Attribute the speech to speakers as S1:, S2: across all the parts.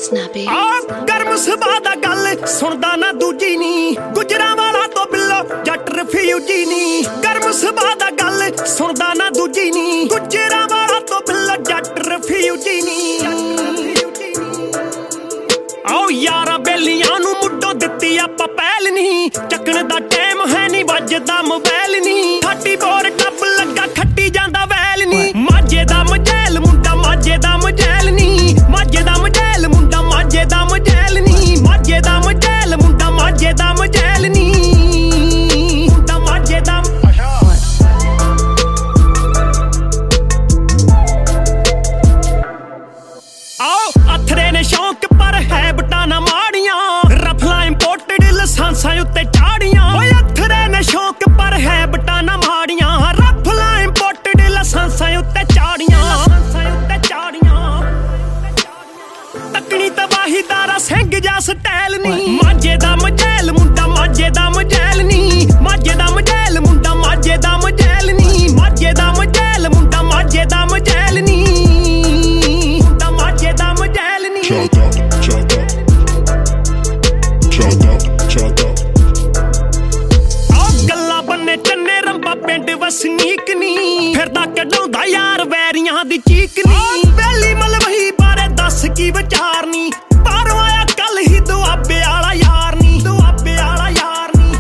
S1: Snappy.
S2: ਗਰਮ ਸੁਭਾਅ ਦਾ ਗੱਲ ਸੁਣਦਾ ਨਾ ਦੂਜੀ ਨੀ, ਗੁਜਰਾਂਵਾਲਾ ਤੋਂ ਬਿੱਲੋ ਜੱਟ ਰਫਿਊਜੀ ਨੀ। ਗਰਮ ਸੁਭਾਅ ਦਾ ਗੱਲ ਸੁਣਦਾ ਨਾ ਦੂਜੀ ਨੀ, ਗੁਜਰਾਂਵਾਲਾ ਤੋਂ ਬਿੱਲੋ ਜੱਟ ਰਫਿਊਜੀ ਨੀ। ਆਓ ਯਾਰਾਂ ਬੇਲੀਆਂ ਨੂੰ ਮੁੱਢੋਂ ਦਿੱਤੀ ਆਪਾਂ ਪਹਿਲ ਨੀ, ਚੱਕਣ ਦਾ ਟਾਈਮ ਹੈ ਨੀ ਵੱਜਦਾ ਮੋਬਾਈਲ ਨੀ। ਖਾਟੀ ਬੋਰ ਟੱਪ ਲੱਗਾ ਖੱਟੀ ਜਾਂਦਾ ਵੈਲ ਨੀ, ਮਾਝੇ ਦਾ ਮਜੈਲ ਮੁੰਡਾ ਮਾਝੇ ਦਾ ਮਜੈਲ ਨੀ। ਮਾਝੇ ਦਾ ਮਜੈਲ ਮੁੰਡਾ ਮਾਝੇ ਦਾ ਮਜੈਲ ਨੀ, ਮਾਝੇ ਦਾ ਮਜੈਲ ਮੁੰਡਾ ਮਾਝੇ ਦਾ ਮਜੈਲ ਨੀ। ਮੁੰਡਾ ਮਾਝੇ ਦਾ ਆਓ ਅਥਰੇ ਨੇ ਸ਼ੌਂਕ ਪਰ ਹੈ ਬਟਾ ਨਾ ਮਾੜੀਆਂ, ਰਫਲਾਂ ਇੰਪੋਰਟਡ ਲਾਇਸੈਂਸਾਂ ਉੱਤੇ ਚਾੜੀਆਂ। ਓਏ ਅਥਰੇ ਨੇ ਸ਼ੌਂਕ ਪਰ ਹੈ ਬਟਾ ਨਾ ਮਾੜੀਆਂ, ਰਫਲਾਂ ਇੰਪੋਰਟਡ ਲਾਇਸੈਂਸਾਂ ਉੱਤੇ ਚਾੜੀਆਂ। ਤੱਕਣੀ ਤਬਾਹੀ ਦਾਰਾ ਸਿੰਘ ਜਾ ਸਟਾਈਲ ਨੀ, ਮਾਝੇ ਦਾ ਮਜੈਲ ਮੁੰਡਾ ਮਾਝੇ ਦਾ ਮਜੈਲ ਨੀ। ਮਾਝੇ ਦਾ ਮਜੈਲ ਮੁੰਡਾ ਮਾਝੇ ਦਾ ਮਜੈਲ ਨੀ, ਮਾਝੇ ਦਾ ਮਜੈਲ ਮੁੰਡਾ ਮਾਝੇ ਦਾ ਮਜੈਲ ਨੀ। ਮੁੰਡਾ ਮਾਝੇ ਦਾ ਮਜੈਲ ਨੀ। ਆਹ ਗੱਲਾਂ ਬੰਨੇ ਚੰਨੇ ਰੰਬਾ ਪਿੰਡ ਵਸਨੀਕ ਨੀ, ਫਿਰਦਾ ਕਢਾਉਂਦਾ ਯਾਰ ਵੈਰੀਆਂ ਦੀ ਚੀਕ ਨੀ। ਬੈਲੀ ਮਲਵਹੀ ਬਾਰੇ ਦੱਸ ਕੀ ਵਿਚਾਰ ਨੀ, ਬਾਹਰੋਂ ਆਇਆ ਕੱਲ ਹੀ ਦੁਆਬੇ ਵਾਲਾ ਯਾਰ ਨੀ। ਦੁਆਬੇ ਵਾਲਾ ਯਾਰ ਨੀ,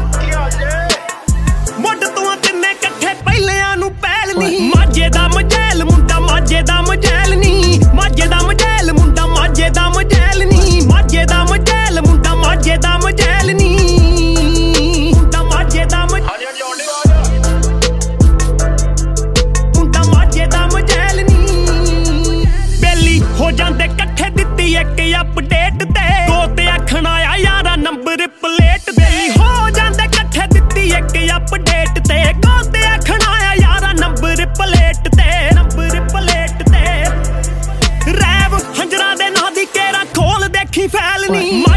S2: ਮੁੱਢ ਤੋਂ ਤਿੰਨੇ ਇਕੱਠੇ ਪਹਿਲਿਆਂ ਨੂੰ ਪਹਿਲ ਨੀ। ਮਾਝੇ ਦਾ ਮਜੈਲ ਮੁੰਡਾ ਮਾਝੇ ਦਾ ਮਜੈਲ ਨੀ, ਮਾਝੇ ਦਾ ਮਜੈਲ ਮੁੰਡਾ ਮਾਝੇ ਦਾ ਮਜੈਲ ਨੀ। ਮਾਝੇ ਦਾ ਮਜੈਲ ਮੁੰਡਾ ਮਾਝੇ ਦਾ ਮਜੈਲ ਨੀ। ਮੁੰਡਾ ਮਾਝੇ ਦਾ ਮੁੰਡਾ ਮਾਝੇ ਦਾ ਮਜੈਲ ਨੀ। ਬੇਲੀ ਹੋ ਜਾਂਦੇ ਇਕੱਠੇ ਦਿੱਤੀ ਇੱਕ ਅਪਡੇਟ ਤੇ, ਦੋ ਤੇ ਆਖਣ ਆਇਆ ਯਾਰਾ ਨੰਬਰ ਪਲੇਟ। ਬੇਲੀ ਹੋ ਜਾਂਦੇ ਇਕੱਠੇ ਦਿੱਤੀ ਇੱਕ ਅਪਡੇਟ ਤੇ, ਦੋ ਤੇ ਆਖਣ ਆਇਆ ਯਾਰਾ ਨੰਬਰ ਪਲੇਟ ਤੇ। ਨੰਬਰ ਪਲੇਟ ਤੇ ਰੈਵ ਹੰਜਰਾਂ ਦੇ ਨਾਂ ਦੀ ਕੇਰਾ ਖੋਲ ਦੇਖੀ ਫੈਲ ਨੀ।